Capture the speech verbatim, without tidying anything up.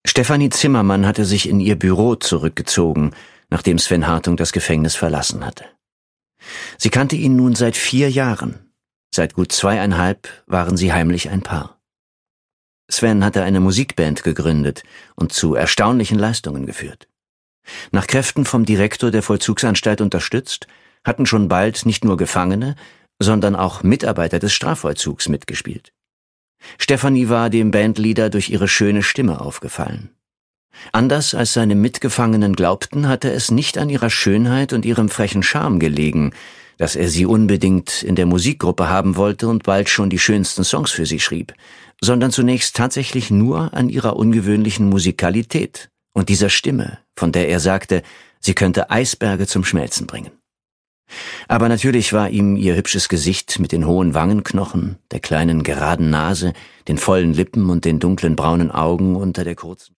Stefanie Zimmermann hatte sich in ihr Büro zurückgezogen, nachdem Sven Hartung das Gefängnis verlassen hatte. Sie kannte ihn nun seit vier Jahren. Seit gut zweieinhalb waren sie heimlich ein Paar. Sven hatte eine Musikband gegründet und zu erstaunlichen Leistungen geführt. Nach Kräften vom Direktor der Vollzugsanstalt unterstützt, hatten schon bald nicht nur Gefangene, sondern auch Mitarbeiter des Strafvollzugs mitgespielt. Stefanie war dem Bandleader durch ihre schöne Stimme aufgefallen. Anders als seine Mitgefangenen glaubten, hatte es nicht an ihrer Schönheit und ihrem frechen Charme gelegen, dass er sie unbedingt in der Musikgruppe haben wollte und bald schon die schönsten Songs für sie schrieb, sondern zunächst tatsächlich nur an ihrer ungewöhnlichen Musikalität und dieser Stimme, von der er sagte, sie könnte Eisberge zum Schmelzen bringen. Aber natürlich war ihm ihr hübsches Gesicht mit den hohen Wangenknochen, der kleinen geraden Nase, den vollen Lippen und den dunklen braunen Augen unter der kurzen